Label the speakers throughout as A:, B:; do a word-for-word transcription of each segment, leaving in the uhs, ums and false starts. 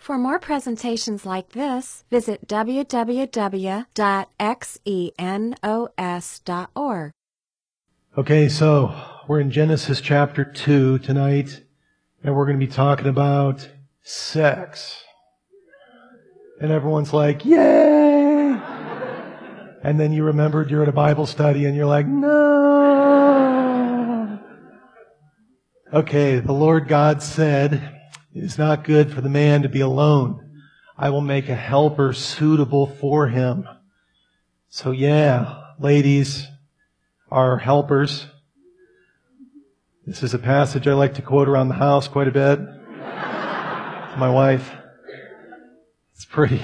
A: For more presentations like this, visit w w w dot xenos dot org.
B: Okay, so we're in Genesis chapter two tonight, and we're going to be talking about sex. And everyone's like, yay! And then you remembered you're at a Bible study and you're like, no! Okay, the Lord God said, it is not good for the man to be alone. I will make a helper suitable for him. So yeah, ladies are helpers. This is a passage I like to quote around the house quite a bit. My wife. It's pretty,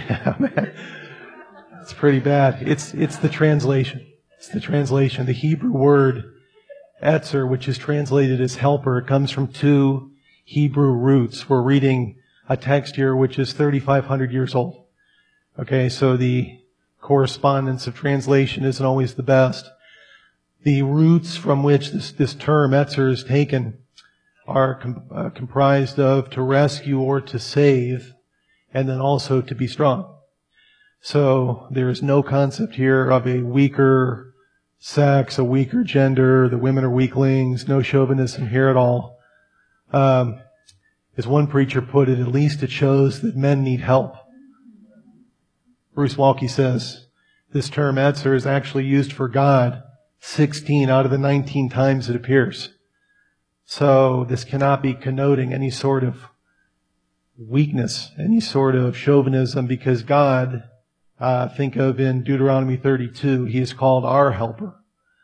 B: it's pretty bad. It's, it's the translation. It's the translation. The Hebrew word etzer, which is translated as helper, it comes from two Hebrew roots. We're reading a text here which is thirty-five hundred years old. Okay, so the correspondence of translation isn't always the best. The roots from which this, this term etzer is taken are com, uh, comprised of to rescue or to save, and then also to be strong. So there is no concept here of a weaker sex, a weaker gender, the women are weaklings, no chauvinism here at all. Um, as one preacher put it, at least it shows that men need help. Bruce Waltke says this term etzer is actually used for God sixteen out of the nineteen times it appears. So this cannot be connoting any sort of weakness, any sort of chauvinism, because God, uh, think of in Deuteronomy thirty-two, He is called our helper.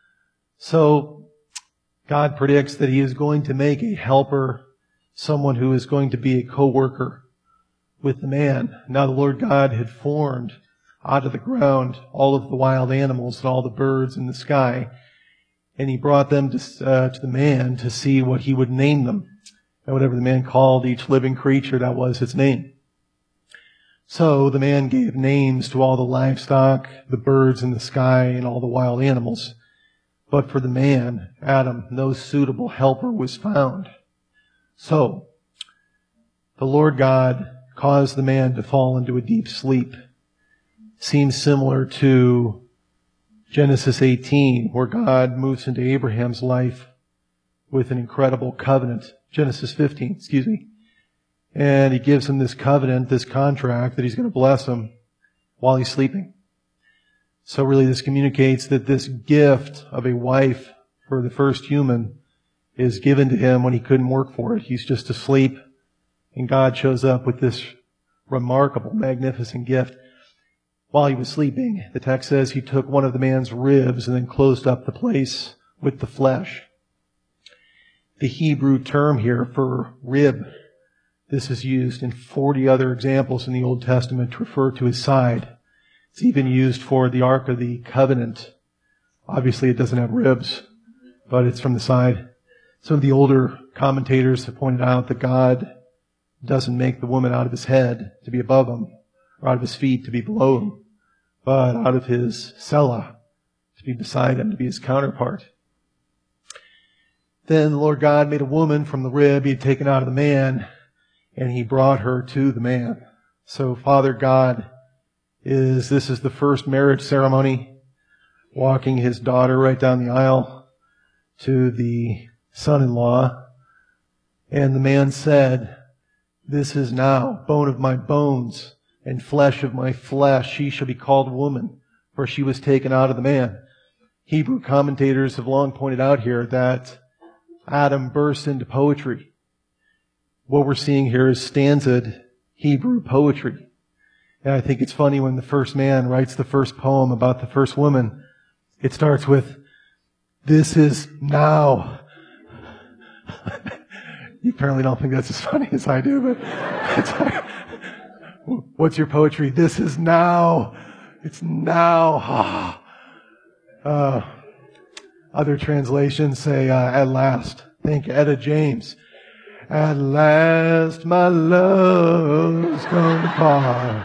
B: So God predicts that He is going to make a helper, someone who is going to be a co-worker with the man. Now the Lord God had formed out of the ground all of the wild animals and all the birds in the sky, and He brought them to, uh, to the man to see what He would name them. And whatever the man called each living creature, that was its name. So the man gave names to all the livestock, the birds in the sky, and all the wild animals. But for the man, Adam, no suitable helper was found. So the Lord God caused the man to fall into a deep sleep. Seems similar to Genesis eighteen, where God moves into Abraham's life with an incredible covenant. Genesis fifteen, excuse me. And He gives him this covenant, this contract that He's going to bless him while he's sleeping. So really this communicates that this gift of a wife for the first human is given to him when he couldn't work for it. He's just asleep, and God shows up with this remarkable, magnificent gift. While he was sleeping, the text says He took one of the man's ribs and then closed up the place with the flesh. The Hebrew term here for rib, this is used in forty other examples in the Old Testament to refer to His side. It's even used for the Ark of the Covenant. Obviously it doesn't have ribs, but it's from the side. Some of the older commentators have pointed out that God doesn't make the woman out of His head to be above him, or out of His feet to be below him, but out of His sella to be beside him, to be His counterpart. Then the Lord God made a woman from the rib He had taken out of the man, and He brought her to the man. So Father God is, this is the first marriage ceremony, walking His daughter right down the aisle to the son-in-law. And the man said, "This is now bone of my bones and flesh of my flesh. She shall be called woman, for she was taken out of the man." Hebrew commentators have long pointed out here that Adam burst into poetry. What we're seeing here is stanzad Hebrew poetry. And I think it's funny when the first man writes the first poem about the first woman, it starts with, "This is now." You apparently don't think that's as funny as I do, but it's like, what's your poetry? This is now. It's now. uh, other translations say, uh, at last. Think Etta James. At last my love's gone far.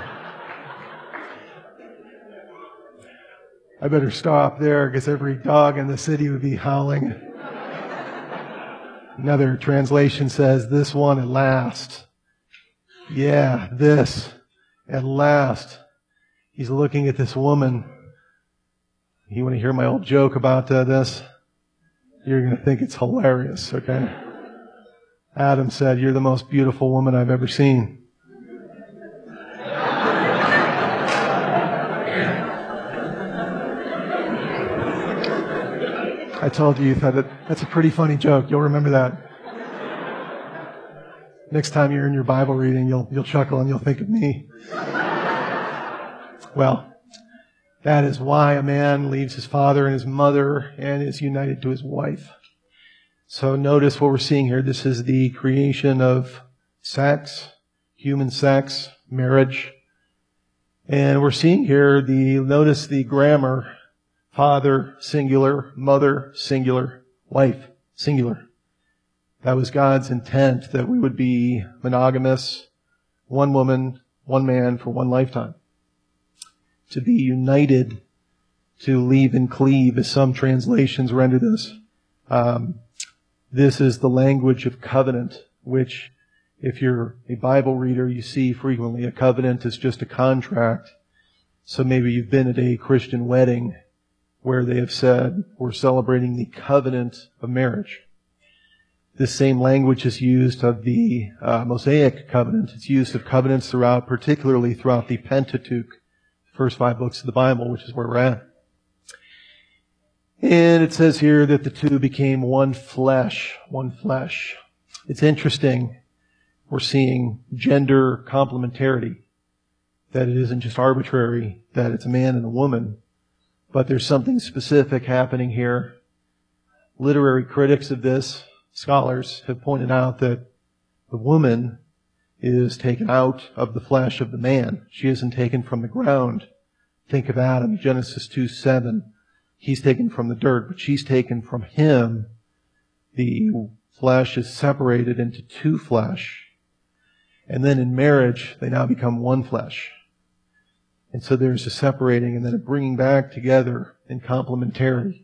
B: I better stop there because every dog in the city would be howling. Another translation says, "This one at last." Yeah, this. At last, he's looking at this woman. You want to hear my old joke about uh, this? You're going to think it's hilarious, okay? Adam said, "You're the most beautiful woman I've ever seen." I told you you thought that that's a pretty funny joke. You'll remember that. Next time you're in your Bible reading, you'll you'll chuckle and you'll think of me. Well, that is why a man leaves his father and his mother and is united to his wife. So notice what we're seeing here. This is the creation of sex, human sex, marriage. And we're seeing here the, notice the grammar, father, singular, mother, singular, wife, singular. That was God's intent, that we would be monogamous, one woman, one man for one lifetime. To be united, to leave and cleave, as some translations render this. Um, this is the language of covenant, which, if you're a Bible reader, you see frequently. A covenant is just a contract. So maybe you've been at a Christian wedding where they have said, we're celebrating the covenant of marriage. This same language is used of the uh, Mosaic covenant. It's used of covenants throughout, particularly throughout the Pentateuch, the first five books of the Bible, which is where we're at. And it says here that the two became one flesh, one flesh. It's interesting. We're seeing gender complementarity, that it isn't just arbitrary, that it's a man and a woman, but there's something specific happening here. Literary critics of this, scholars, have pointed out that the woman is taken out of the flesh of the man. She isn't taken from the ground. Think of Adam, Genesis two seven. He's taken from the dirt, but she's taken from him. The flesh is separated into two flesh. And then in marriage, they now become one flesh. And so there's a separating and then a bringing back together in complementarity.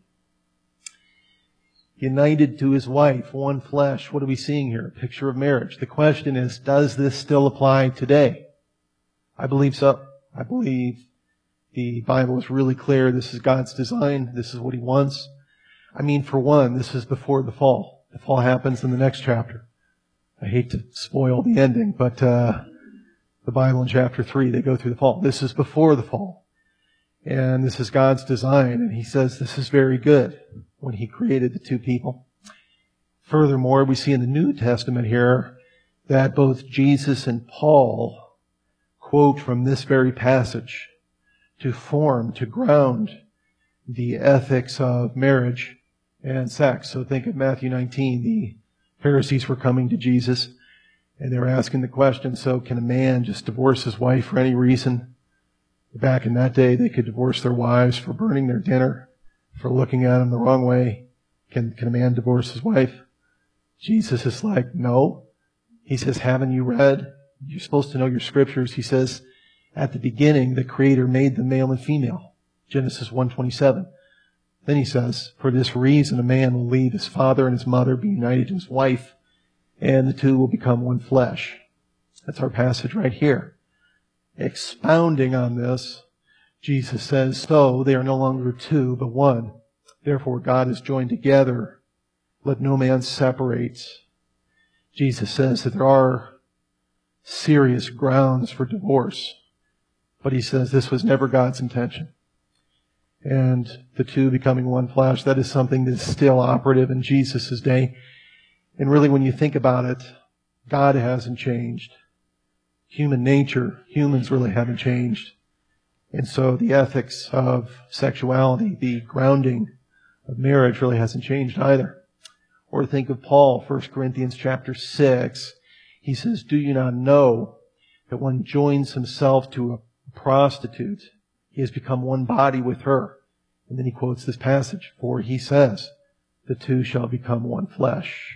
B: United to his wife, one flesh. What are we seeing here? A picture of marriage. The question is, does this still apply today? I believe so. I believe the Bible is really clear. This is God's design. This is what He wants. I mean, for one, this is before the fall. The fall happens in the next chapter. I hate to spoil the ending, but uh the Bible in chapter three, they go through the fall. This is before the fall. And this is God's design. And He says this is very good when He created the two people. Furthermore, we see in the New Testament here that both Jesus and Paul quote from this very passage to form, to ground the ethics of marriage and sex. So think of Matthew nineteen. The Pharisees were coming to Jesus and they were asking the question, so can a man just divorce his wife for any reason? Back in that day, they could divorce their wives for burning their dinner, for looking at them the wrong way. Can, can a man divorce his wife? Jesus is like, no. He says, haven't you read? You're supposed to know your scriptures. He says, at the beginning, the Creator made them male and female. Genesis one twenty-seven. Then he says, for this reason, a man will leave his father and his mother, be united to his wife, and the two will become one flesh. That's our passage right here. Expounding on this, Jesus says, so they are no longer two, but one. Therefore, God has joined together. Let no man separate. Jesus says that there are serious grounds for divorce. But He says this was never God's intention. And the two becoming one flesh, that is something that is still operative in Jesus' day. And really, when you think about it, God hasn't changed. Human nature, humans really haven't changed. And so the ethics of sexuality, the grounding of marriage really hasn't changed either. Or think of Paul, First Corinthians chapter six. He says, do you not know that one joins himself to a prostitute, he has become one body with her? And then he quotes this passage, for he says, the two shall become one flesh.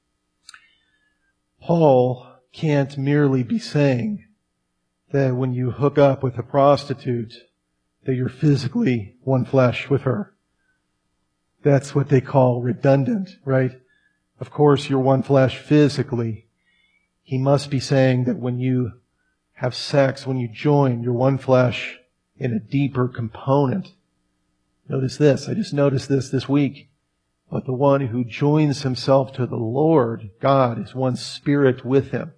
B: Paul can't merely be saying that when you hook up with a prostitute, that you're physically one flesh with her. That's what they call redundant, right? Of course, you're one flesh physically. he must be saying that when you have sex, when you join your one flesh in a deeper component, notice this, I just noticed this this week, but the one who joins himself to the Lord God is one spirit with him.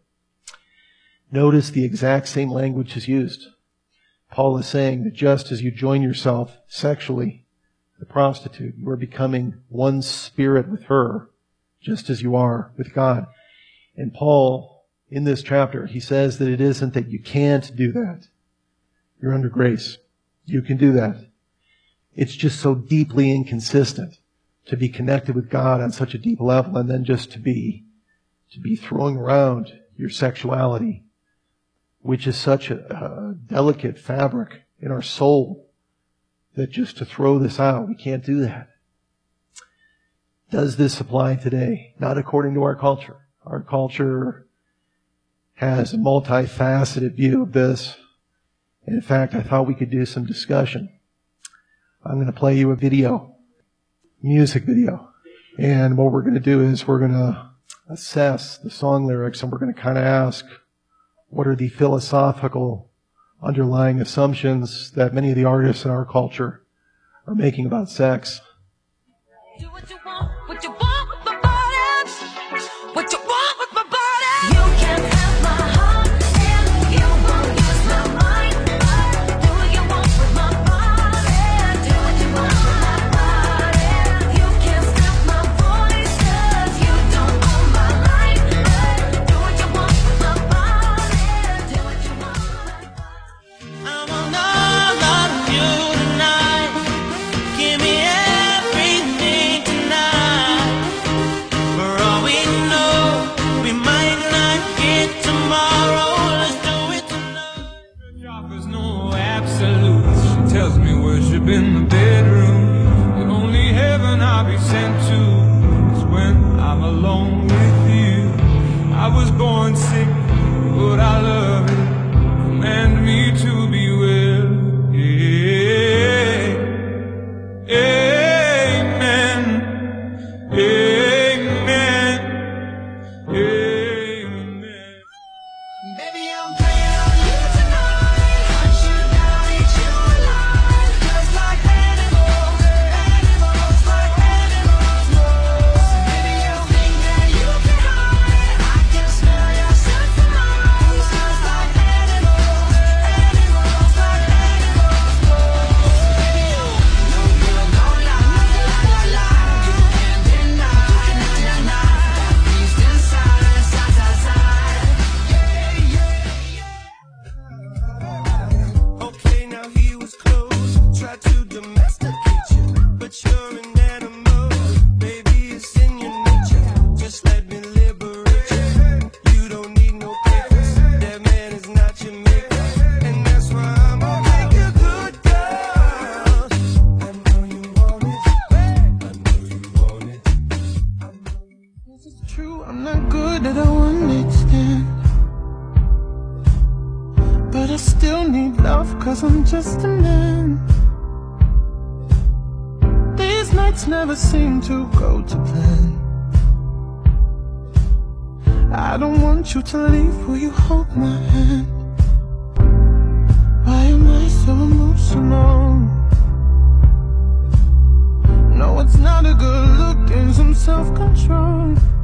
B: Notice the exact same language is used. Paul is saying that just as you join yourself sexually to the prostitute, you are becoming one spirit with her, just as you are with God. And Paul, in this chapter, he says that it isn't that you can't do that. You're under grace. You can do that. It's just so deeply inconsistent to be connected with God on such a deep level and then just to be, to be throwing around your sexuality, which is such a, a delicate fabric in our soul, that just to throw this out, we can't do that. Does this apply today? Not according to our culture. Our culture has a multifaceted view of this. And in fact, I thought we could do some discussion. I'm going to play you a video, music video. And what we're going to do is we're going to assess the song lyrics, and we're going to kind of ask, what are the philosophical underlying assumptions that many of the artists in our culture are making about sex?
C: Do what you want, what you want with my body, what you want with my body. You can't have my heart, and you won't use my mind. Do what you want with my body, do what you want with my body. You can't stop my voice, 'cause you don't own my life. Do what you want with my body, do what you want with my body. I'm on all of you tonight. Give me everything tonight. For all we know, we might not get tomorrow. Let's do it tonight. Church offers no absolutes. She tells me worship in the bedroom. The only heaven I'll be sent to is when I'm alone with you. I was born sick, but I love it. Command me to be well. Yeah. Amen. Amen. Amen. Baby, I'm praying on you tonight. Hunt you down, eat you alive. Just like animals, animals, like animals roll. Baby, you think that you can hide. I can smell your scent for miles. Just like animals, animals, like animals roll. Baby, you no good, no lie, no lie. You can't deny, deny that beast inside, side, side, side. Yeah, yeah, yeah. Okay, now he was close. Tried to domesticate you, but you're an animal. Baby, it's in your nature. Just let me liberate you. You don't need no papers. That man is not your maker. And that's why I'm gonna make you good, girl. I know you want it. I know you want it. This is true, I'm not good at a one night stand. But I still need love, 'cause I'm just a man. These nights never seem to go to plan. I don't want you to leave, will you hold my hand? Why am I so emotional? No, it's not a good look, and some self-control.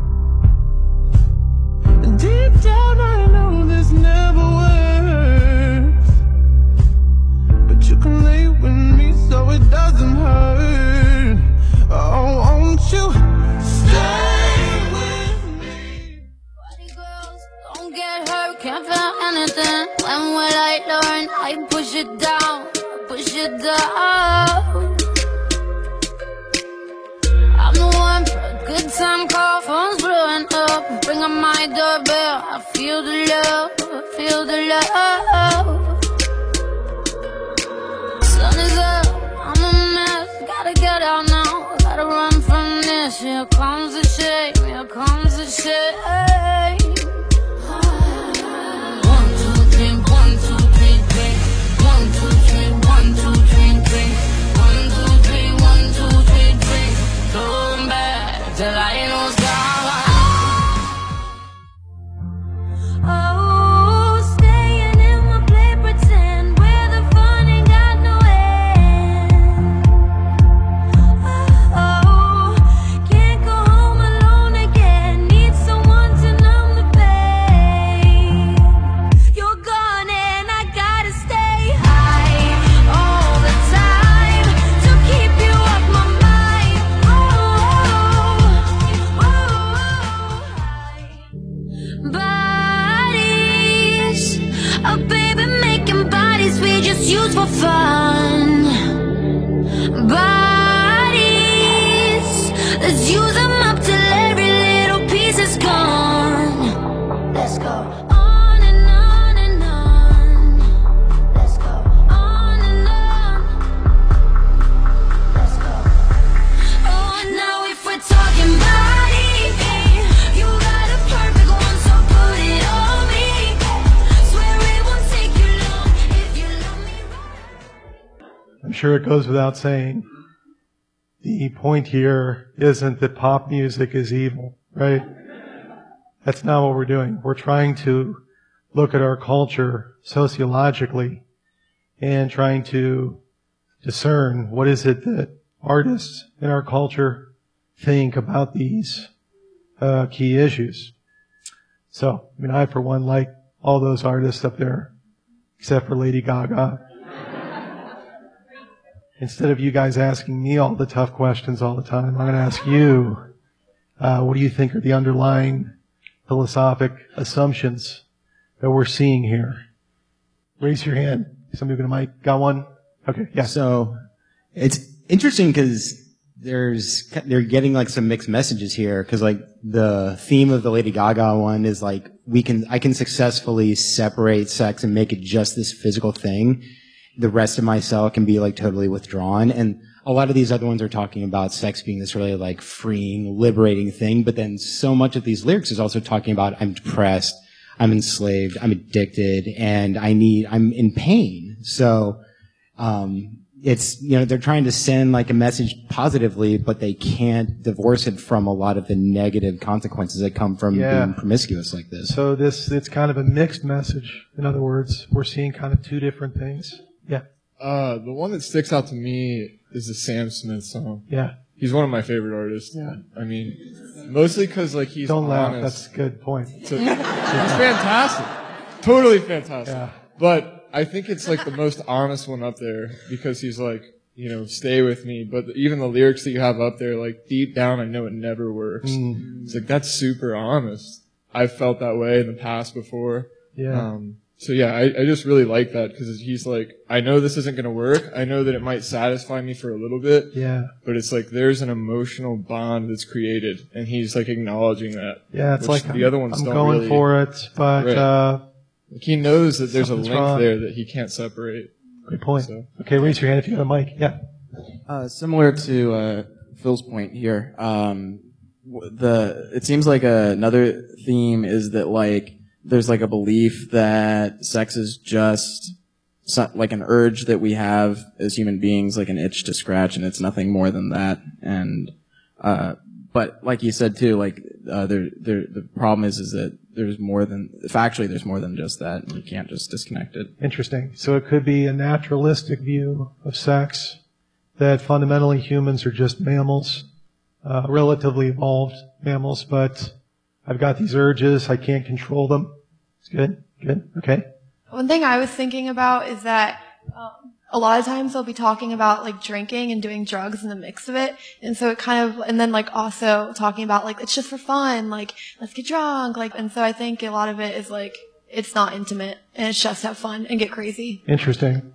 C: Deep down I know this never works, but you can lay with me so it doesn't hurt. Oh, won't you stay with me? Party girls, don't get hurt, can't feel anything. When will I learn? I push it down, push it down. I'm the one for a good time call, phone's blowing up. Bring up my doorbell, I feel the love, I feel the love. Sun is up, I'm a mess, gotta get out now. Gotta run from this, here comes the shame, here comes the shame. One, two, three, one, two, three, three. One, two, three, one, two, three, three. One, two, three, one, two, three, three. Going back till I ain't no sky. just used for fun. Bodies, let's use them up till every little piece is gone. Let's go on and on and on. Let's go on and on. Let's go. Oh, now if we're talking body, you got a perfect one, so put it on me. Swear it won't take you long if you love me right.
B: I'm sure it goes without saying, the point here isn't that pop music is evil, right? That's not what we're doing. We're trying to look at our culture sociologically and trying to discern what is it that artists in our culture think about these uh, key issues. So, I mean, I, for one, like all those artists up there, except for Lady Gaga. Instead of you guys asking me all the tough questions all the time, I'm going to ask you, uh, what do you think are the underlying philosophic assumptions that we're seeing here? Raise your hand. Somebody with a mic. Got one? Okay, yeah.
D: So it's interesting because there's they're getting like some mixed messages here because like the theme of the Lady Gaga one is like we can I can successfully separate sex and make it just this physical thing. The rest of myself can be like totally withdrawn. And a lot of these other ones are talking about sex being this really like freeing, liberating thing. But then so much of these lyrics is also talking about I'm depressed, I'm enslaved, I'm addicted, and I need, I'm in pain. So, um, it's, you know, they're trying to send like a message positively, but they can't divorce it from a lot of the negative consequences that come from
B: Yeah.
D: being promiscuous like this.
B: So this, it's kind of a mixed message. In other words, we're seeing kind of two different things. Yeah,
E: Uh, the one that sticks out to me is the Sam Smith song.
B: yeah.
E: He's one of my favorite artists.
B: Yeah.
E: I mean, mostly because like he's
B: Don't laugh.
E: honest.
B: That's a good point.
E: It's, a, it's fantastic, totally fantastic.
B: Yeah.
E: But I think it's like the most honest one up there because he's like, you know, stay with me. But even the lyrics that you have up there, like deep down, I know it never works.
B: Mm.
E: It's like that's super honest. I've felt that way in the past before.
B: Yeah.
E: Um, so yeah, I, I just really like that because he's like, I know this isn't going to work. I know that it might satisfy me for a little bit.
B: Yeah.
E: But it's like there's an emotional bond that's created, and he's like acknowledging that.
B: Yeah, it's
E: which
B: like
E: the
B: I'm,
E: other ones
B: I'm
E: don't
B: going
E: really,
B: for it, but
E: Right.
B: uh,
E: Like he knows that there's a
B: Something's
E: link
B: wrong.
E: there that he can't separate.
B: good point.
E: So.
B: Okay, raise your hand if you have a mic. Yeah.
F: Uh, similar to uh, Phil's point here, um, w- the it seems like another theme is that like there's like a belief that sex is just so, like an urge that we have as human beings, like an itch to scratch, and it's nothing more than that. And uh, but like you said too, like uh, there, there, the problem is is that there's more than factually there's more than just that, and you can't just disconnect it.
B: Interesting. So it could be a naturalistic view of sex, that fundamentally humans are just mammals, uh, relatively evolved mammals, but I've got these urges, I can't control them. It's good, good, okay.
G: One thing I was thinking about is that um, a lot of times they'll be talking about like drinking and doing drugs in the mix of it, and so it kind of, and then like also talking about like it's just for fun, like let's get drunk, like, and so I think a lot of it is like it's not intimate and it's just have fun and get crazy.
B: Interesting.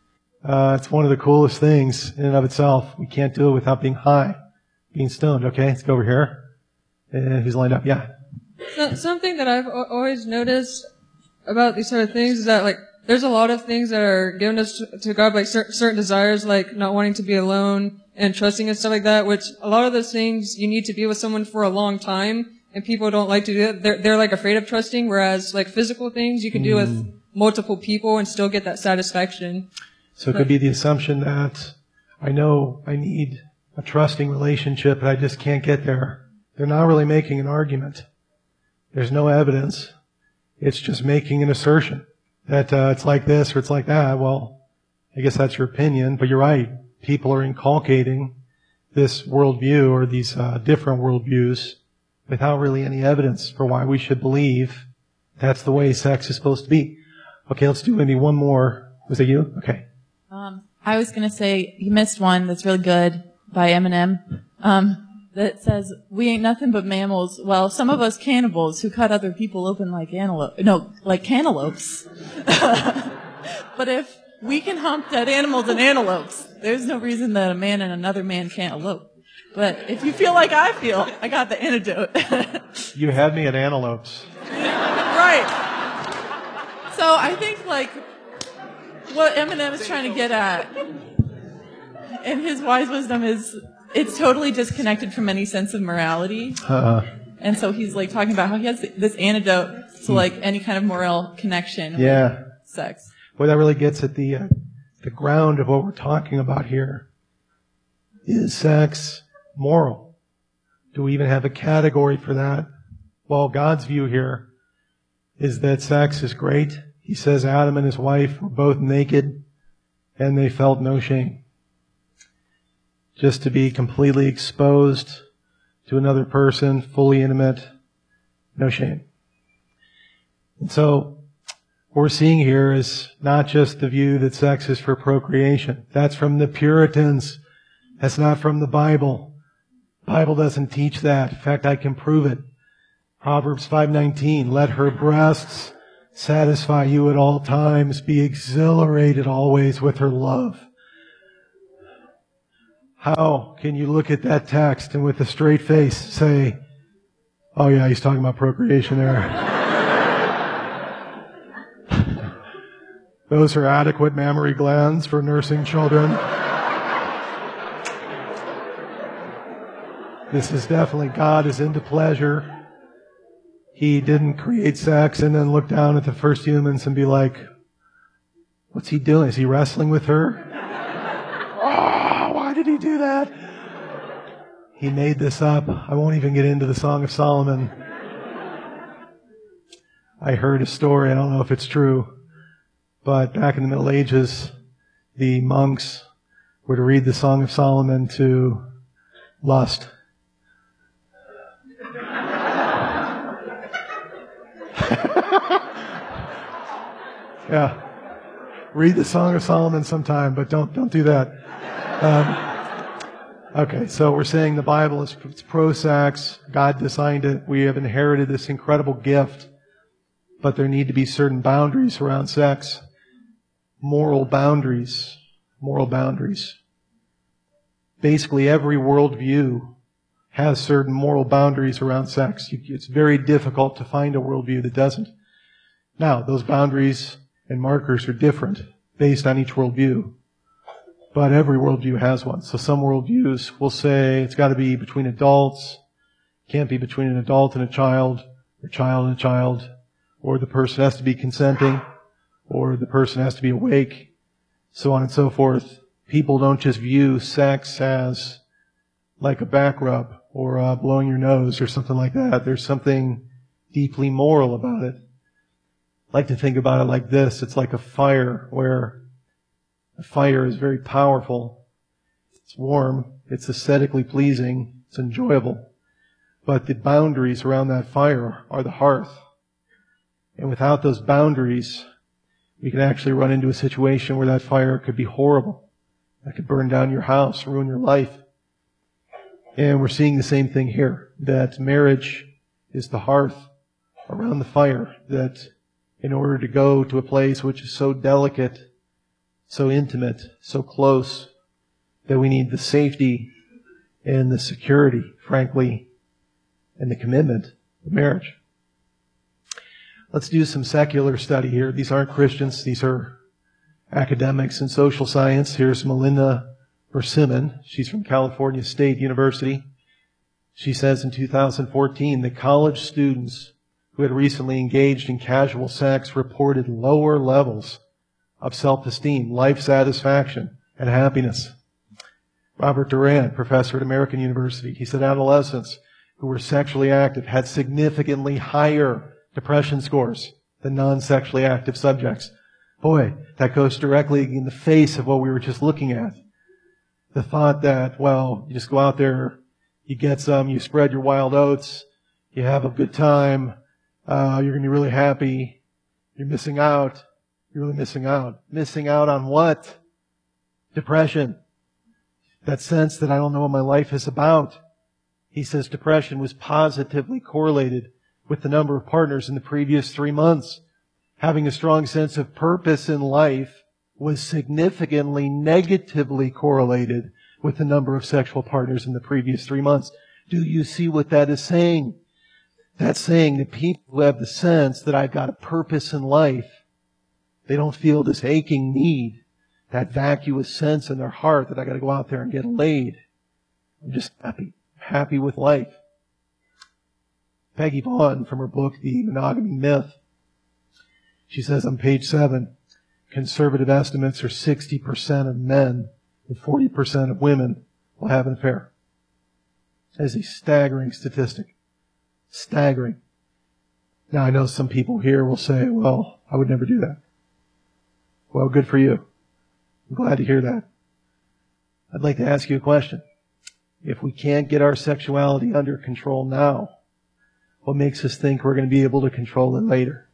B: Uh, it's one of the coolest things in and of itself. We can't do it without being high, being stoned. Okay, let's go over here. Uh, who's lined up? Yeah.
H: So, something that I've al- always noticed about these sort of things is that, like, there's a lot of things that are given us to, to God, like cer- certain desires, like not wanting to be alone and trusting and stuff like that, which a lot of those things you need to be with someone for a long time, and people don't like to do it. They're, they're like afraid of trusting, whereas like physical things you can do with multiple people and still get that satisfaction.
B: So it could be the assumption that I know I need a trusting relationship, but I just can't get there. They're not really making an argument. There's no evidence. It's just making an assertion that uh, it's like this or it's like that. Well, I guess that's your opinion, but you're right. People are inculcating this worldview or these uh, different worldviews without really any evidence for why we should believe that's the way sex is supposed to be. Okay, let's do maybe one more. Was it you? Okay.
I: Um, I was going to say, you missed one that's really good by Eminem, um, that says, we ain't nothing but mammals. Well, some of us cannibals who cut other people open like antelope, no, like cantaloupes. But if we can hump dead animals and antelopes. There's no reason that a man and another man can't elope. But if you feel like I feel, I got the antidote.
B: You had me at antelopes.
I: Right. So I think, like, what Eminem is trying to get at in his wise wisdom is it's totally disconnected from any sense of morality.
B: Uh,
I: And so he's, like, talking about how he has this antidote to, like, any kind of moral connection
B: yeah.
I: with sex.
B: Well, that really gets at the uh, the ground of what we're talking about here. Is sex moral? Do we even have a category for that? Well, God's view here is that sex is great. He says Adam and his wife were both naked and they felt no shame. Just to be completely exposed to another person, fully intimate, no shame. And so what we're seeing here is not just the view that sex is for procreation. That's from the Puritans. That's not from the Bible. The Bible doesn't teach that. In fact, I can prove it. Proverbs five nineteen, let her breasts satisfy you at all times, be exhilarated always with her love. How can you look at that text and with a straight face say, oh yeah, he's talking about procreation there. Those are adequate mammary glands for nursing children. This is definitely God is into pleasure. He didn't create sex and then look down at the first humans and be like, what's he doing? Is he wrestling with her? Oh, why did he do that? He made this up. I won't even get into the Song of Solomon. I heard a story, I don't know if it's true, but back in the Middle Ages, the monks would read the Song of Solomon to lust. Yeah. Read the Song of Solomon sometime, but don't don't do that. Um, okay, so we're saying the Bible is it's pro-sex. God designed it. We have inherited this incredible gift, but there need to be certain boundaries around sex. Moral boundaries. Moral boundaries. Basically, every worldview has certain moral boundaries around sex. It's very difficult to find a worldview that doesn't. Now, those boundaries and markers are different based on each worldview. But every worldview has one. So some worldviews will say it's got to be between adults, can't be between an adult and a child, or child and a child, or the person has to be consenting, or the person has to be awake, so on and so forth. People don't just view sex as like a back rub or uh, blowing your nose or something like that. There's something deeply moral about it. I like to think about it like this. It's like a fire where a fire is very powerful. It's warm. It's aesthetically pleasing. It's enjoyable. But the boundaries around that fire are the hearth. And without those boundaries, we can actually run into a situation where that fire could be horrible. That could burn down your house, ruin your life. And we're seeing the same thing here, that marriage is the hearth around the fire, that in order to go to a place which is so delicate, so intimate, so close, that we need the safety and the security, frankly, and the commitment of marriage. Let's do some secular study here. These aren't Christians. These are academics in social science. Here's Melinda Persimmon. She's from California State University. She says in two thousand fourteen that college students who had recently engaged in casual sex reported lower levels of self-esteem, life satisfaction, and happiness. Robert Durant, professor at American University, he said adolescents who were sexually active had significantly higher depression scores than non-sexually active subjects. Boy, that goes directly in the face of what we were just looking at. The thought that, well, you just go out there, you get some, you spread your wild oats, you have a good time, uh, you're going to be really happy, you're missing out, you're really missing out. Missing out on what? Depression. That sense that I don't know what my life is about. He says depression was positively correlated with the number of partners in the previous three months. Having a strong sense of purpose in life was significantly negatively correlated with the number of sexual partners in the previous three months. Do you see what that is saying? That's saying that people who have the sense that I've got a purpose in life, they don't feel this aching need, that vacuous sense in their heart that I got to go out there and get laid. I'm just happy, happy with life. Peggy Vaughn, from her book, The Monogamy Myth, she says on page seven, conservative estimates are sixty percent of men and forty percent of women will have an affair. That is a staggering statistic. Staggering. Now, I know some people here will say, well, I would never do that. Well, good for you. I'm glad to hear that. I'd like to ask you a question. If we can't get our sexuality under control now, what makes us think we're going to be able to control it later?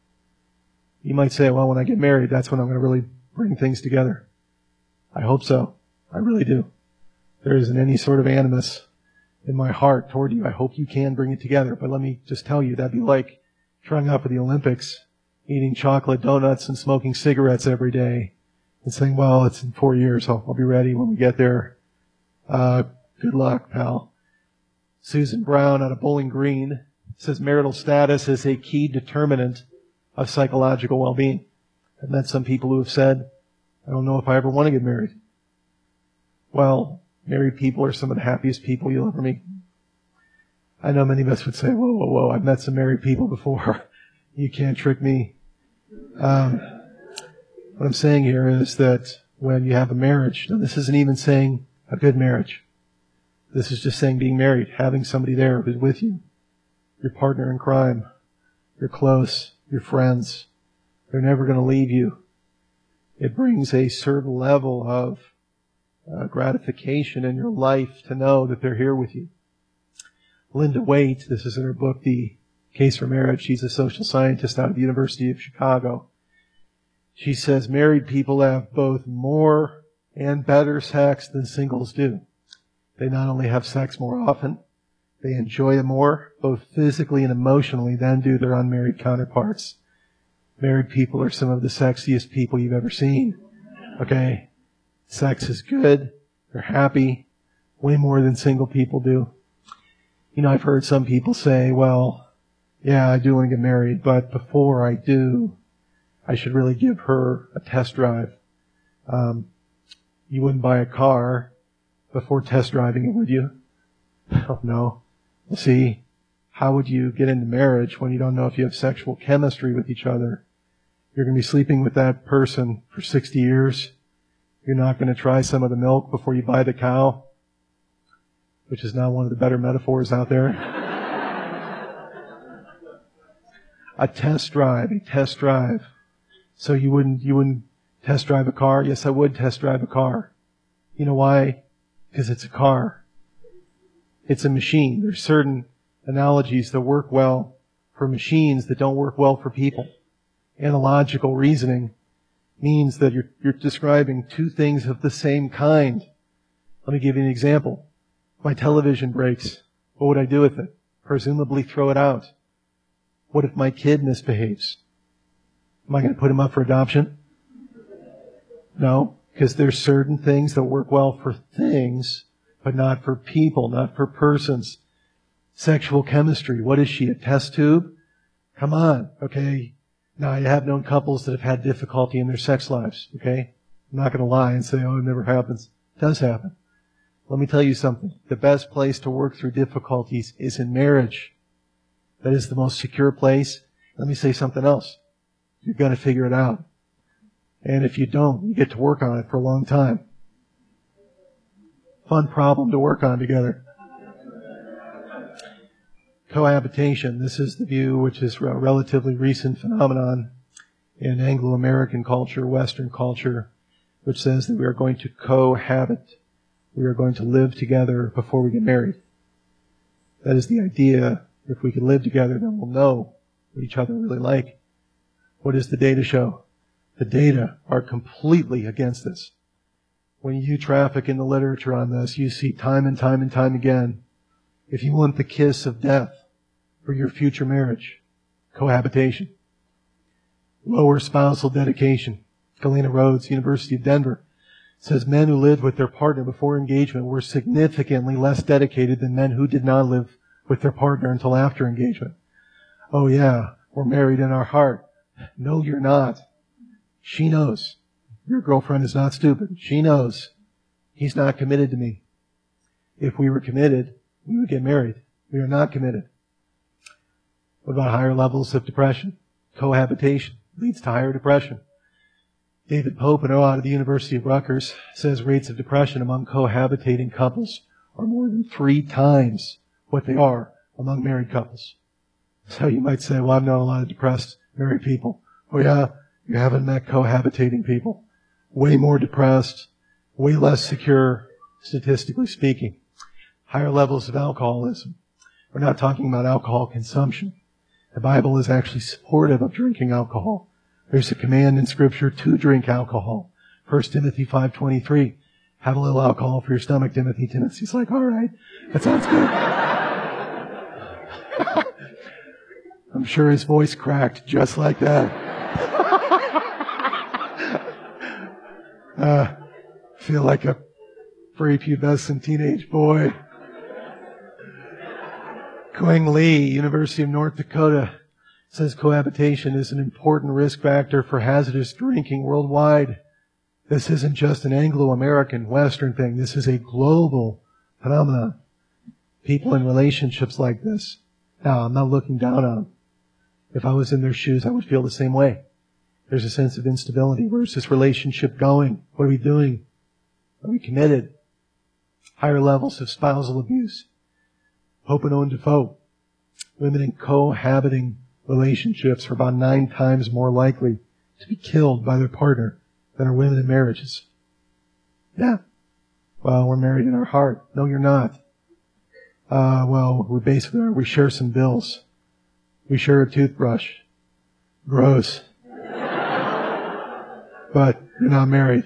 B: You might say, well, when I get married, that's when I'm going to really bring things together. I hope so. I really do. There isn't any sort of animus in my heart toward you. I hope you can bring it together. But let me just tell you, that'd be like trying out for the Olympics, eating chocolate donuts and smoking cigarettes every day and saying, well, it's in four years. I'll, I'll be ready when we get there. Uh, good luck, pal. Susan Brown out of Bowling Green says marital status is a key determinant of psychological well-being. I've met some people who have said, I don't know if I ever want to get married. Well, married people are some of the happiest people you'll ever meet. I know many of us would say, whoa, whoa, whoa, I've met some married people before. You can't trick me. Um, what I'm saying here is that when you have a marriage, now this isn't even saying a good marriage. This is just saying being married, having somebody there who's with you, your partner in crime, you're close, your friends. They're never going to leave you. It brings a certain level of uh, gratification in your life to know that they're here with you. Linda Waite, this is in her book, The Case for Marriage. She's a social scientist out of the University of Chicago. She says married people have both more and better sex than singles do. They not only have sex more often, they enjoy it more, both physically and emotionally, than do their unmarried counterparts. Married people are some of the sexiest people you've ever seen. Okay? Sex is good. They're happy. Way more than single people do. You know, I've heard some people say, well, yeah, I do want to get married, but before I do, I should really give her a test drive. Um, you wouldn't buy a car before test driving it, would you? Oh, no. See, how would you get into marriage when you don't know if you have sexual chemistry with each other? You're going to be sleeping with that person for sixty years. You're not going to try some of the milk before you buy the cow, which is now one of the better metaphors out there. A test drive, a test drive. So you wouldn't, you wouldn't test drive a car? Yes, I would test drive a car. You know why? Because it's a car. It's a machine. There's certain analogies that work well for machines that don't work well for people. Analogical reasoning means that you're, you're describing two things of the same kind. Let me give you an example. My television breaks. What would I do with it? Presumably throw it out. What if my kid misbehaves? Am I going to put him up for adoption? No, because there's certain things that work well for things, but not for people, not for persons. Sexual chemistry. What is she, a test tube? Come on, okay? Now, I have known couples that have had difficulty in their sex lives, okay? I'm not going to lie and say, oh, it never happens. It does happen. Let me tell you something. The best place to work through difficulties is in marriage. That is the most secure place. Let me say something else. You're going to figure it out. And if you don't, you get to work on it for a long time. Fun problem to work on together. Cohabitation. This is the view, which is a relatively recent phenomenon in Anglo-American culture, Western culture, which says that we are going to cohabit. We are going to live together before we get married. That is the idea. If we can live together, then we'll know what each other really like. What does the data show? The data are completely against this. When you traffic in the literature on this, you see time and time and time again, if you want the kiss of death for your future marriage, cohabitation. Lower spousal dedication. Galena Rhodes, University of Denver, says men who lived with their partner before engagement were significantly less dedicated than men who did not live with their partner until after engagement. Oh yeah, we're married in our heart. No, you're not. She knows. Your girlfriend is not stupid. She knows. He's not committed to me. If we were committed, we would get married. We are not committed. What about higher levels of depression? Cohabitation leads to higher depression. David Pope, an out of the University of Rutgers, says rates of depression among cohabitating couples are more than three times what they are among married couples. So you might say, well, I've known a lot of depressed married people. Oh yeah, you haven't met cohabitating people. Way more depressed, way less secure, statistically speaking. Higher levels of alcoholism. We're not talking about alcohol consumption. The Bible is actually supportive of drinking alcohol. There's a command in Scripture to drink alcohol. First Timothy five twenty-three. Have a little alcohol for your stomach, Timothy. Timothy's like, all right, that sounds good. I'm sure his voice cracked just like that. uh, feel like a prepubescent teenage boy. Quang Lee, University of North Dakota, says cohabitation is an important risk factor for hazardous drinking worldwide. This isn't just an Anglo-American Western thing. This is a global phenomenon. People in relationships like this. Now, I'm not looking down on them. If I was in their shoes, I would feel the same way. There's a sense of instability. Where's this relationship going? What are we doing? Are we committed? Higher levels of spousal abuse. Pope and Owen Defoe. Women in cohabiting relationships are about nine times more likely to be killed by their partner than are women in marriages. Yeah. Well, we're married in our heart. No, you're not. Uh, well, we basically are. We share some bills. We share a toothbrush. Gross. But you're not married.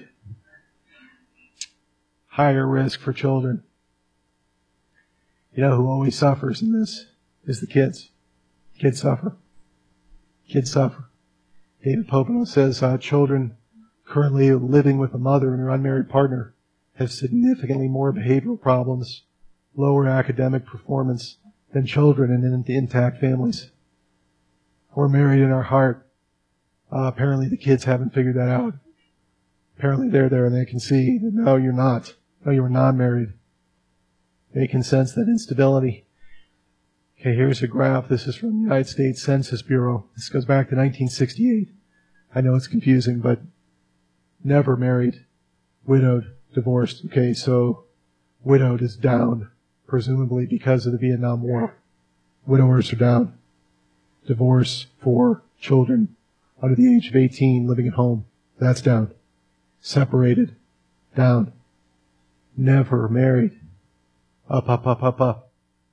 B: Higher risk for children. You know who always suffers in this is the kids. Kids suffer. Kids suffer. David Popenoe says uh, children currently living with a mother and her unmarried partner have significantly more behavioral problems, lower academic performance than children in, in intact families. We're married in our heart. Uh, apparently the kids haven't figured that out. Apparently they're there and they can see that no, you're not. No, you're not married. They can sense that instability. Okay, here's a graph. This is from the United States Census Bureau. This goes back to nineteen sixty-eight. I know it's confusing, but never married, widowed, divorced. Okay, so widowed is down, presumably because of the Vietnam War. Widowers are down. Divorce for children under the age of eighteen living at home, that's down. Separated, down. Never married, up, up, up, up, up.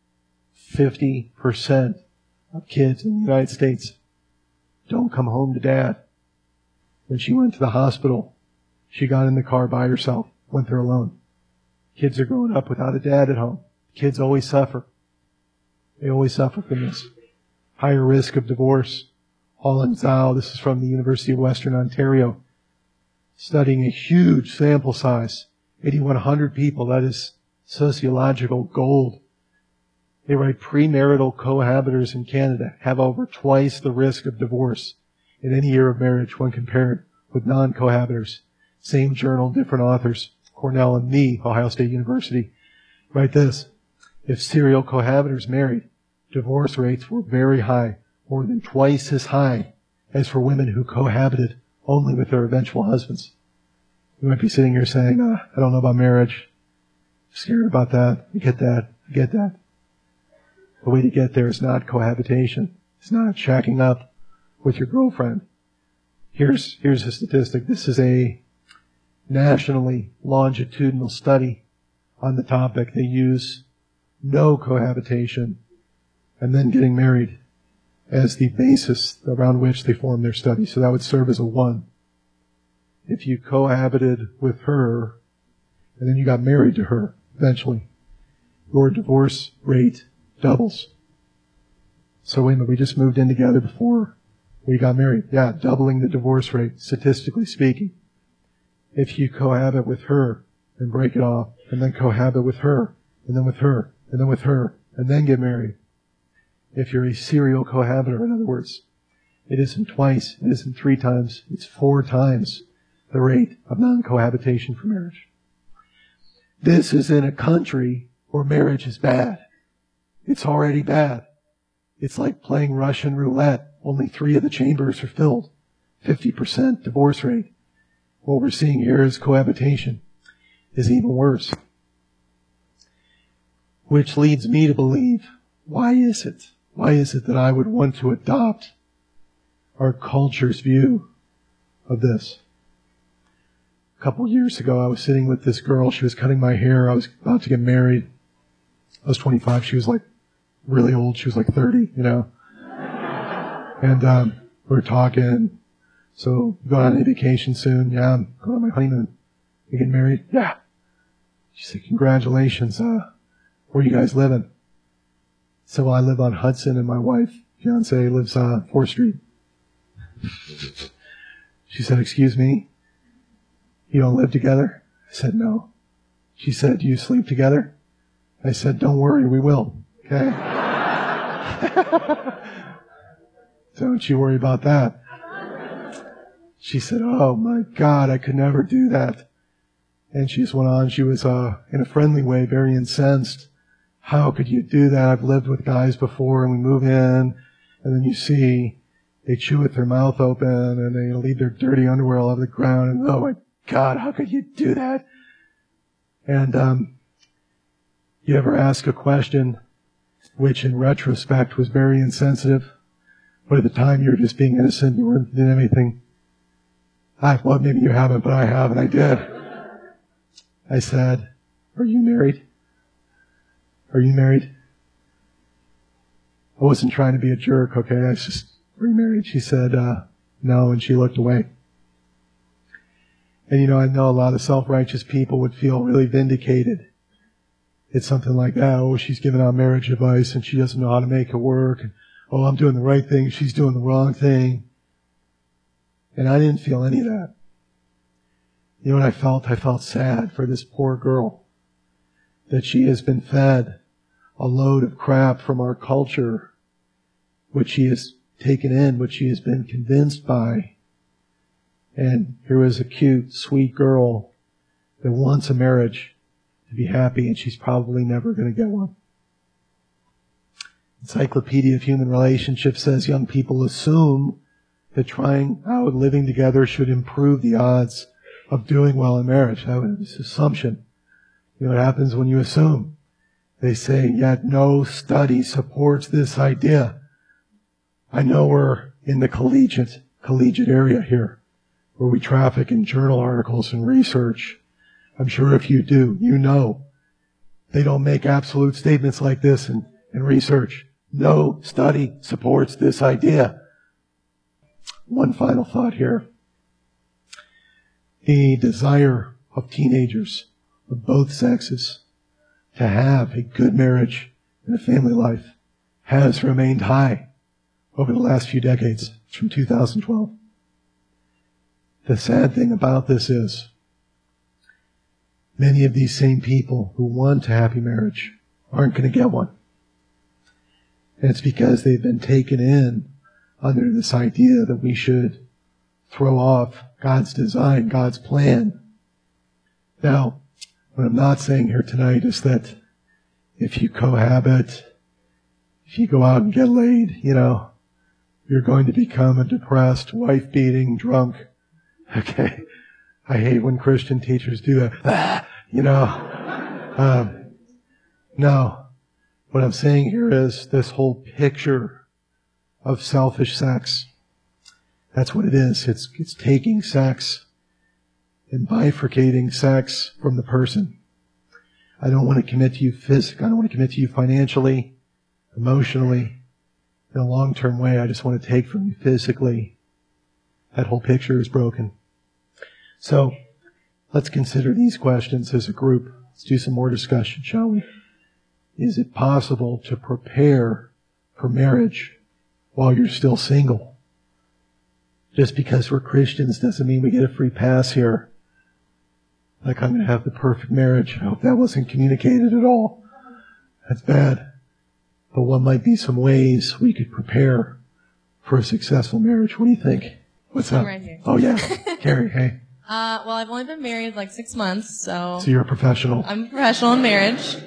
B: fifty percent of kids in the United States don't come home to dad. When she went to the hospital, she got in the car by herself, went there alone. Kids are growing up without a dad at home. Kids always suffer. They always suffer from this. Higher risk of divorce. Holland Zhao, this is from the University of Western Ontario, studying a huge sample size, eighty-one hundred people, that is sociological gold. They write premarital cohabitors in Canada have over twice the risk of divorce in any year of marriage when compared with non-cohabitors. Same journal, different authors. Cornell and me, Ohio State University, write this. If serial cohabitors married, divorce rates were very high, more than twice as high as for women who cohabited only with their eventual husbands. You might be sitting here saying, oh, I don't know about marriage. I'm scared about that. I get that. I get that. The way to get there is not cohabitation. It's not shacking up with your girlfriend. Here's, here's a statistic. This is a nationally longitudinal study on the topic. They use no cohabitation and then getting married as the basis around which they form their study. So that would serve as a one. If you cohabited with her and then you got married to her eventually, your divorce rate doubles. So wait a minute, we just moved in together before We got married. Yeah, doubling the divorce rate, statistically speaking. If you cohabit with her and break it off, and then cohabit with her, and then with her, and then with her, and then get married. If you're a serial cohabiter, in other words, it isn't twice, it isn't three times, it's four times the rate of non-cohabitation for marriage. This is in a country where marriage is bad. It's already bad. It's like playing Russian roulette. Only three of the chambers are filled. fifty percent divorce rate. What we're seeing here is cohabitation is even worse. Which leads me to believe, why is it? Why is it that I would want to adopt our culture's view of this? A couple years ago, I was sitting with this girl. She was cutting my hair. I was about to get married. I was twenty-five. She was like really old. She was like thirty, you know. And um, we were talking. So, you going on any vacation soon? Yeah, I'm going on my honeymoon. You getting married? Yeah. She said, congratulations. Uh, where are you guys living? I said, well, I live on Hudson and my wife, fiance, lives on uh, fourth Street. She said, excuse me? You don't live together? I said, no. She said, do you sleep together? I said, don't worry, we will. Okay? Don't you worry about that. She said, oh my God, I could never do that. And she just went on. She was, uh, in a friendly way, very incensed. How could you do that? I've lived with guys before and we move in and then you see they chew with their mouth open and they leave their dirty underwear all over the ground and oh my God, how could you do that? And, um, you ever ask a question which in retrospect was very insensitive, but at the time you were just being innocent, you weren't doing anything. I, well, maybe you haven't, but I have, and I did. I said, are you married? Are you married? I wasn't trying to be a jerk, okay? I was just, are you married? She said, uh, no, and she looked away. And you know, I know a lot of self-righteous people would feel really vindicated. It's something like that. Oh, she's giving out marriage advice and she doesn't know how to make it work. And, oh, I'm doing the right thing. She's doing the wrong thing. And I didn't feel any of that. You know what I felt? I felt sad for this poor girl. That she has been fed a load of crap from our culture, which she has taken in, which she has been convinced by. And here was a cute, sweet girl that wants a marriage to be happy, and she's probably never going to get one. Encyclopedia of Human Relationships says young people assume that trying out living together should improve the odds of doing well in marriage. That was an assumption. You know what happens when you assume? They say, yet no study supports this idea. I know we're in the collegiate, collegiate area here, where we traffic in journal articles and research. I'm sure if you do, you know they don't make absolute statements like this in, in research. No study supports this idea. One final thought here. The desire of teenagers of both sexes to have a good marriage and a family life has remained high over the last few decades. It's from two thousand twelve. The sad thing about this is many of these same people who want a happy marriage aren't going to get one. And it's because they've been taken in under this idea that we should throw off God's design, God's plan. Now, what I'm not saying here tonight is that if you cohabit, if you go out and get laid, you know, you're going to become a depressed, wife-beating drunk. Okay? I hate when Christian teachers do that. Ah, you know. Um, no. What I'm saying here is this whole picture of selfish sex. That's what it is. It's, it's taking sex and bifurcating sex from the person. I don't want to commit to you physically. I don't want to commit to you financially, emotionally, in a long-term way. I just want to take from you physically. That whole picture is broken. So, let's consider these questions as a group. Let's do some more discussion, shall we? Is it possible to prepare for marriage while you're still single? Just because we're Christians doesn't mean we get a free pass here. Like I'm going to have the perfect marriage. I hope that wasn't communicated at all. That's bad. But what might be some ways we could prepare for a successful marriage? What do you think? What's
J: I'm
B: up?
J: right here.
B: Oh yeah. Carrie, hey.
J: Uh, well, I've only been married like six months, so.
B: So you're a professional.
J: I'm a professional in marriage.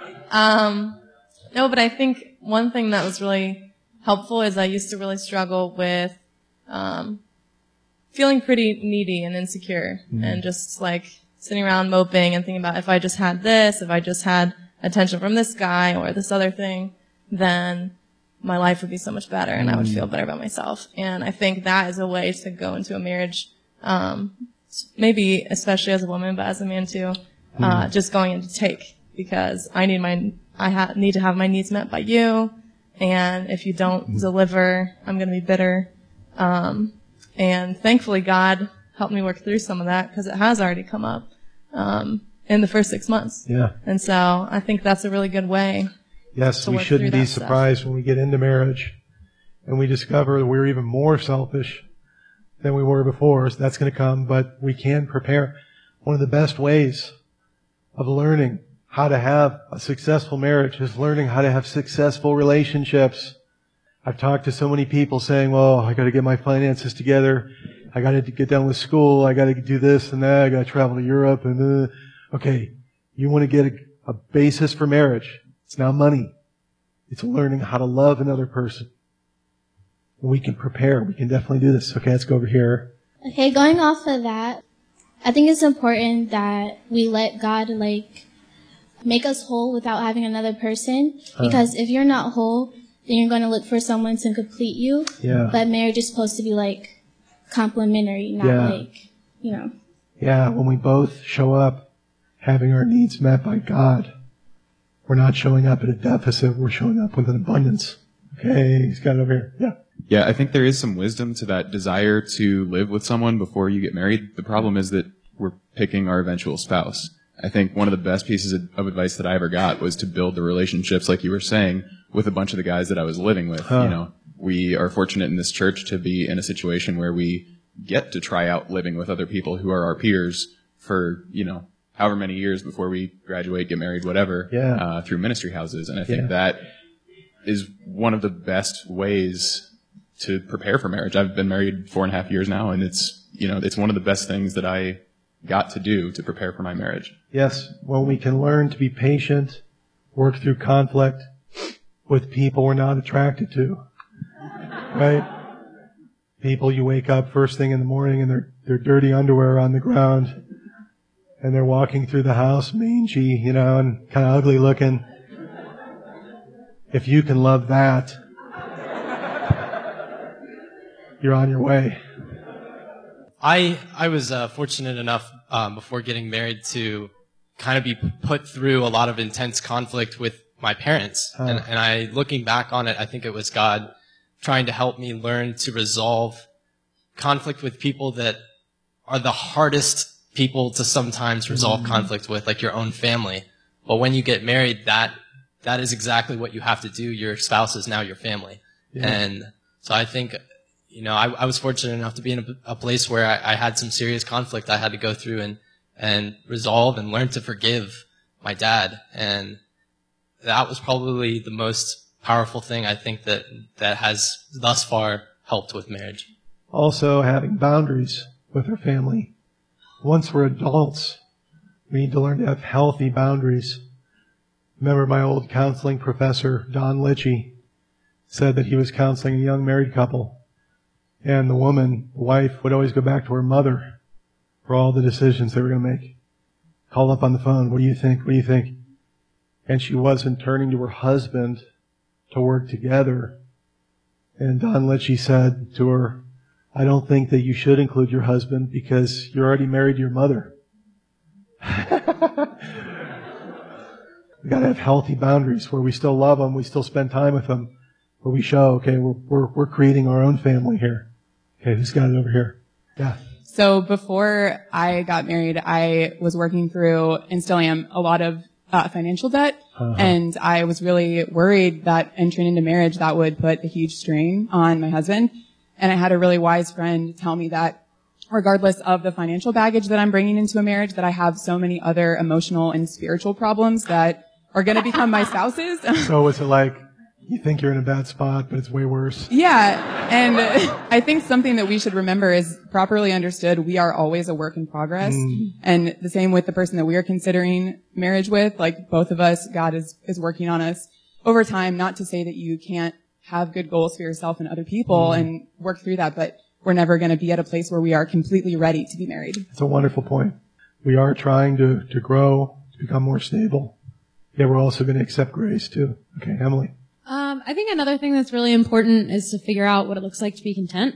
J: Um, no, but I think one thing that was really helpful is I used to really struggle with, um, feeling pretty needy and insecure
B: Mm.
J: and just like sitting around moping and thinking about if I just had this, if I just had attention from this guy or this other thing, then my life would be so much better and I would feel better about myself. And I think that is a way to go into a marriage, um, maybe especially as a woman, but as a man too, uh, just going in to take, because I need my, I ha- need to have my needs met by you. And if you don't deliver, I'm going to be bitter. Um, and thankfully God helped me work through some of that because it has already come up, um, in the first six months.
B: Yeah.
J: And so I think that's a really good way.
B: Yes,
J: to
B: we
J: work
B: shouldn't
J: through
B: be
J: that stuff.
B: surprised when we get into marriage and we discover that we're even more selfish than we were before. So that's going to come, but we can prepare. One of the best ways of learning how to have a successful marriage is learning how to have successful relationships. I've talked to so many people saying, well, I got to get my finances together. I got to get done with school. I got to do this and that. I got to travel to Europe and, uh, okay, you want to get a, a basis for marriage. It's not money. It's learning how to love another person. And we can prepare. We can definitely do this. Okay, let's go over here.
K: Okay, going off of that, I think it's important that we let God, like, make us whole without having another person. Because if you're not whole, then you're going to look for someone to complete you.
B: Yeah.
K: But marriage is supposed to be, like, complementary, not
B: Yeah.
K: like, you know.
B: Yeah, when we both show up having our needs met by God, we're not showing up at a deficit. We're showing up with an abundance. Okay, he's got it over here. Yeah.
L: Yeah, I think there is some wisdom to that desire to live with someone before you get married. The problem is that we're picking our eventual spouse. I think one of the best pieces of, of advice that I ever got was to build the relationships, like you were saying, with a bunch of the guys that I was living with.
B: Huh.
L: You know, we are fortunate in this church to be in a situation where we get to try out living with other people who are our peers for, you know, however many years before we graduate, get married, whatever,
B: Yeah.
L: uh, through ministry houses. And I think
B: Yeah.
L: that is one of the best ways to prepare for marriage. I've been married four and a half years now, and it's, you know, it's one of the best things that I got to do to prepare for my marriage.
B: Yes, when we can learn to be patient, work through conflict with people we're not attracted to. Right? People you wake up first thing in the morning and their their dirty underwear on the ground and they're walking through the house mangy, you know, and kind of ugly looking. If you can love that, you're on your way.
M: I I was uh, fortunate enough um, before getting married to kind of be put through a lot of intense conflict with my parents,
B: Huh.
M: and, and I looking back on it, I think it was God trying to help me learn to resolve conflict with people that are the hardest people to sometimes resolve
B: Mm-hmm.
M: conflict with, like your own family. But when you get married, that that is exactly what you have to do. Your spouse is now your family,
B: Yeah.
M: and so I think. You know, I, I was fortunate enough to be in a, a place where I, I had some serious conflict I had to go through and, and resolve and learn to forgive my dad. And that was probably the most powerful thing I think that, that has thus far helped with marriage.
B: Also having boundaries with our family. Once we're adults, we need to learn to have healthy boundaries. Remember my old counseling professor, Don Litchie, said that he was counseling a young married couple. And the woman, the wife, would always go back to her mother for all the decisions they were going to make. Call up on the phone. What do you think? What do you think? And she wasn't turning to her husband to work together. And Don Litchie said to her, I don't think that you should include your husband because you're already married to your mother. We got to have healthy boundaries where we still love them, we still spend time with them, but we show, okay, we're, we're, we're creating our own family here. Okay, who's got it over here? Yeah.
N: So before I got married, I was working through, and still am, a lot of uh, financial debt.
B: Uh-huh.
N: And I was really worried that entering into marriage, that would put a huge strain on my husband. And I had a really wise friend tell me that regardless of the financial baggage that I'm bringing into a marriage, that I have so many other emotional and spiritual problems that are going to become my spouse's.
B: So it's like, you think you're in a bad spot, but it's way worse.
N: Yeah. And uh, I think something that we should remember is, properly understood, we are always a work in progress.
B: Mm.
N: And the same with the person that we are considering marriage with, like both of us, God is, is working on us over time. Not to say that you can't have good goals for yourself and other people
B: Mm.
N: and work through that, but we're never going to be at a place where we are completely ready to be married.
B: It's a wonderful point. We are trying to, to grow, to become more stable. Yeah, we're also going to accept grace too. Okay, Emily.
O: Um, I think another thing that's really important is to figure out what it looks like to be content.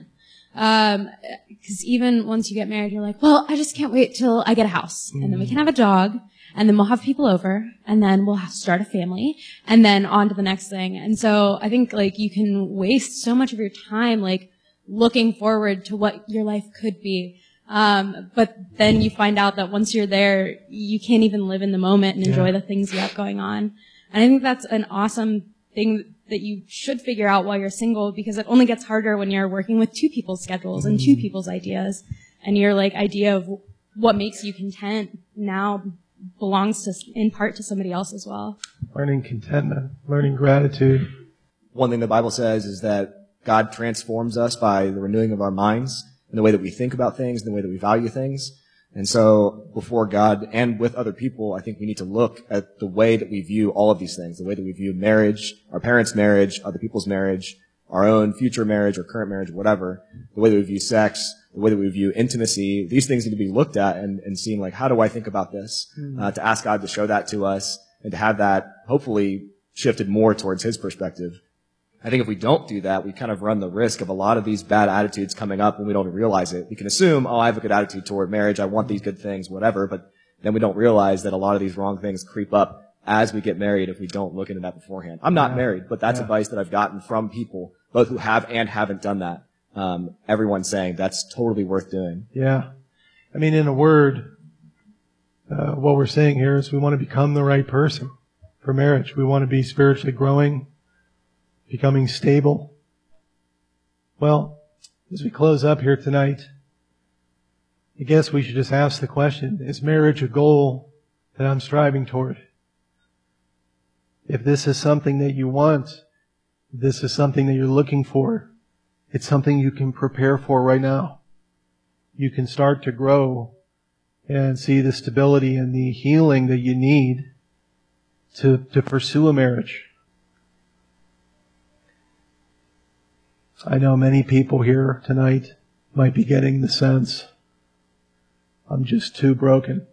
O: Um, cause even once you get married, you're like, well, I just can't wait till I get a house, mm. and then we can have a dog, and then we'll have people over, and then we'll have, start a family, and then on to the next thing. And so I think like you can waste so much of your time like looking forward to what your life could be. Um, but then you find out that once you're there, you can't even live in the moment and enjoy
B: Yeah.
O: the things you have going on. And I think that's an awesome thing that you should figure out while you're single, because it only gets harder when you're working with two people's schedules and two people's ideas, and your like idea of what makes you content now belongs to, in part, to somebody else as well.
B: Learning contentment, learning gratitude.
P: One thing the Bible says is that God transforms us by the renewing of our minds and the way that we think about things and the way that we value things. And so before God and with other people, I think we need to look at the way that we view all of these things, the way that we view marriage, our parents' marriage, other people's marriage, our own future marriage or current marriage, whatever, the way that we view sex, the way that we view intimacy. These things need to be looked at and, and seen like, how do I think about this? Uh, to ask God to show that to us and to have that hopefully shifted more towards His perspective. I think if we don't do that, we kind of run the risk of a lot of these bad attitudes coming up when we don't even realize it. We can assume, oh, I have a good attitude toward marriage. I want these good things, whatever. But then we don't realize that a lot of these wrong things creep up as we get married if we don't look into that beforehand. I'm not
B: Yeah.
P: married, but that's
B: Yeah.
P: advice that I've gotten from people, both who have and haven't done that. Um, everyone's saying that's totally worth doing.
B: Yeah. I mean, in a word, uh, what we're saying here is we want to become the right person for marriage. We want to be spiritually growing, becoming stable. Well, as we close up here tonight, I guess we should just ask the question, is marriage a goal that I'm striving toward? If this is something that you want, this is something that you're looking for, it's something you can prepare for right now. You can start to grow and see the stability and the healing that you need to, to pursue a marriage. I know many people here tonight might be getting the sense, I'm just too broken.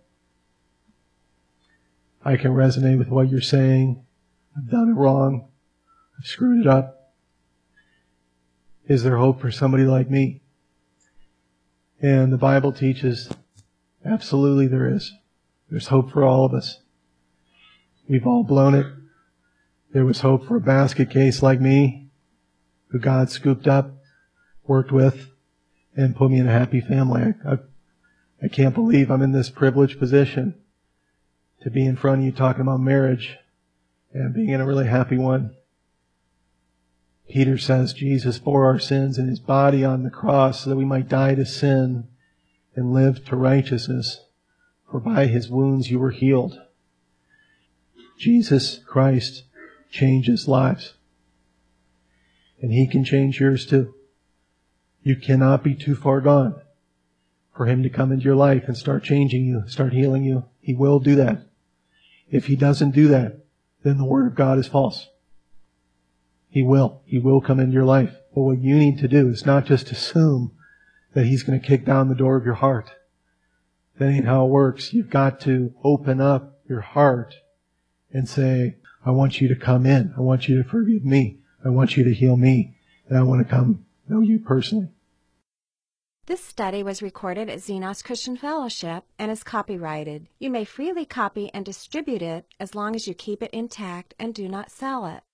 B: I can resonate with what you're saying. I've done it wrong. I've screwed it up. Is there hope for somebody like me? And the Bible teaches, absolutely there is. There's hope for all of us. We've all blown it. There was hope for a basket case like me, who God scooped up, worked with, and put me in a happy family. I, I, I can't believe I'm in this privileged position to be in front of you talking about marriage and being in a really happy one. Peter says Jesus bore our sins in His body on the cross so that we might die to sin and live to righteousness. For by His wounds you were healed. Jesus Christ changes lives. And He can change yours too. You cannot be too far gone for Him to come into your life and start changing you, start healing you. He will do that. If He doesn't do that, then the Word of God is false. He will. He will come into your life. But what you need to do is not just assume that He's going to kick down the door of your heart. That ain't how it works. You've got to open up your heart and say, I want you to come in. I want you to forgive me. I want you to heal me. And I want to come know you personally.
A: This study was recorded at Xenos Christian Fellowship and is copyrighted. You may freely copy and distribute it as long as you keep it intact and do not sell it.